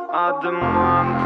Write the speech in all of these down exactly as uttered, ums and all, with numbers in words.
Адамант.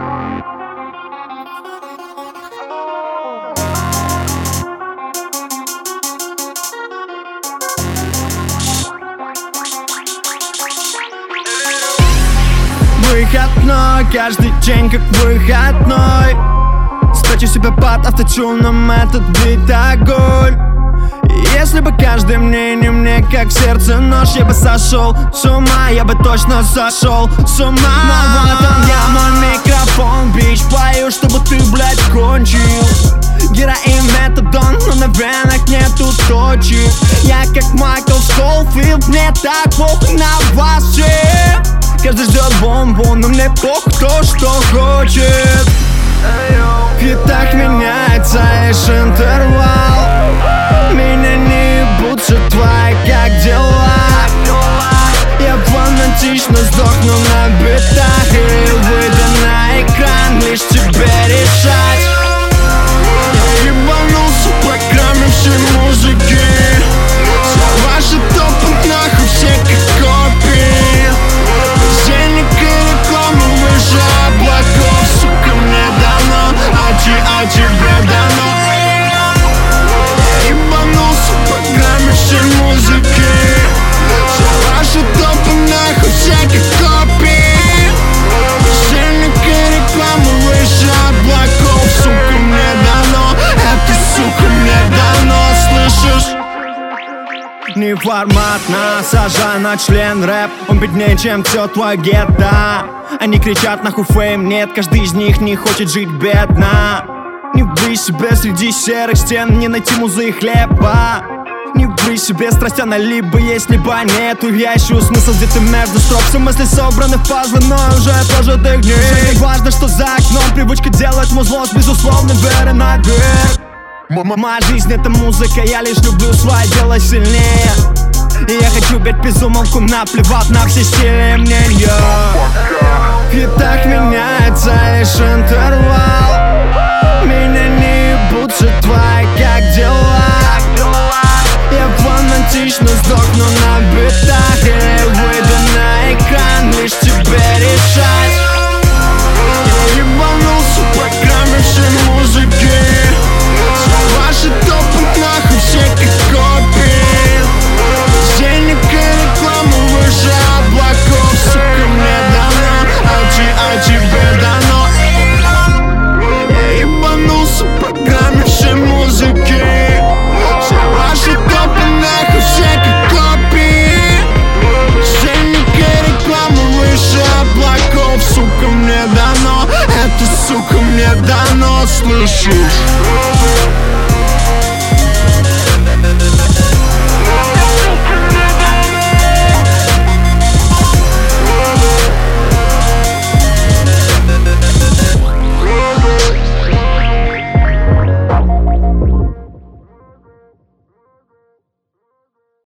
Выходной, каждый день как выходной. Стачу себя под автотюном, этот бит огонь. Если бы каждое мнение мне как сердце нож, я бы сошел с ума, я бы точно сошел с ума. Но вот он я, мой микрофон, бич, пою, чтобы ты, блядь, кончил. Героин, метадон, но на венах нету точек. Я как Майкл Скофилд, мне так похуй на вас всех. Каждый ждет бомбу, но мне похуй кто что хочет. В хитах меняется лишь интервал. Меня не ебут твои, как дела? Я фанатично сдохну на битах и выйду на экран, лишь тебе решать. Я ебанулся в программе всей музыки. Ваши топы нахуй все как копии. Денег и рекламы выше облаков, сука, мне дано, а, ти, а тебе дано. Ебанулся в программе всей музыки. Ваши топы нахуй все как копии. Денег и рекламы выше облаков, сука, мне дано, это, сука, мне дано, слышишь? Не формат насажа на член рэп. Он беднее, чем все твое гетто. Они кричат нахуй фейм, нет, каждый из них не хочет жить бедно. Не вбей себе среди серых стен, не найти музы и хлеба. Не вбей себе страсть, она либо есть, либо нету. Я ищу смысл где-то между строк. Все мысли собраны в пазлы, но уже тоже ты гней. Не важно, что за окном, привычка делает музло с безусловной верой наверх. Моя жизнь это музыка, я лишь люблю свое дело сильнее. И я хочу петь безумолку, наплевав на все стили мнения. В хитах меняется лишь интервал. Меня не ебут твои, как дела? Я фанатично сдохну на битах и выйду на экран, лишь тебе решать. Я ебанулся в программе всей музыки. Ваши топы нахуй все как копии. Денег и рекламы выше облаков, сука, мне дано, а, ти, а тебе дано. Я ебанулся в программе всей музыки. Ваши топы нахуй все как копии. Денег и рекламы выше облаков, сука, мне дано, это, сука, мне дано, слышишь?